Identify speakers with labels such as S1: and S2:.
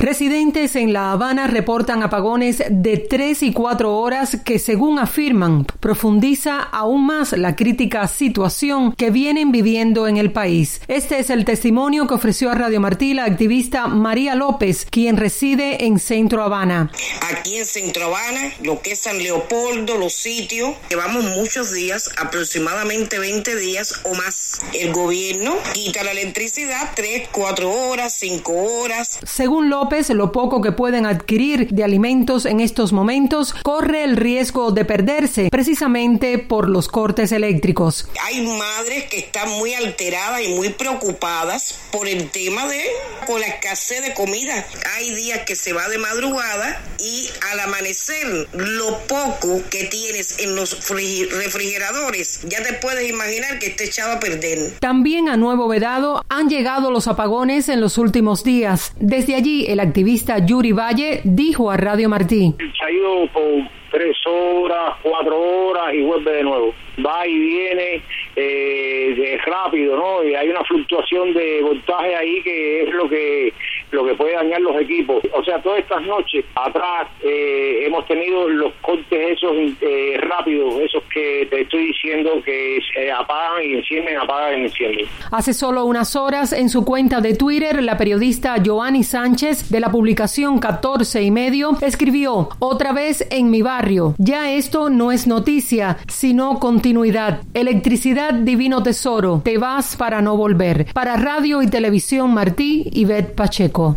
S1: Residentes en La Habana reportan apagones de 3 y 4 horas que, según afirman, profundiza aún más la crítica situación que vienen viviendo en el país. Este es el testimonio que ofreció a Radio Martí la activista María López, quien reside en Centro Habana.
S2: Aquí en Centro Habana, lo que es San Leopoldo, los sitios, llevamos muchos días, aproximadamente 20 días o más. El gobierno quita la electricidad 3, 4 horas, 5 horas.
S1: Según López, lo poco que pueden adquirir de alimentos en estos momentos corre el riesgo de perderse precisamente por los cortes eléctricos.
S2: Hay madres que están muy alteradas y muy preocupadas por el tema por la escasez de comida. Hay días que se va de madrugada y al amanecer lo poco que tienes en los refrigeradores ya te puedes imaginar que está echado a perder.
S1: También a Nuevo Vedado han llegado los apagones en los últimos días. Desde allí el activista Yuri Valle dijo a Radio Martí:
S3: se ha ido por 3 horas, 4 horas y vuelve de nuevo. Va y viene rápido, ¿no? Y hay una fluctuación de voltaje ahí que es lo que puede dañar los equipos. O sea, todas estas noches atrás hemos tenido los cortes esos rápidos, esos que te estoy diciendo que apagan y encienden, apagan y encienden.
S1: Hace solo unas horas, en su cuenta de Twitter, la periodista Joanny Sánchez, de la publicación 14 y medio, escribió: otra vez en mi barrio. Ya esto no es noticia, sino continuidad. Electricidad, divino tesoro. Te vas para no volver. Para Radio y Televisión Martí, Ivette Pacheco.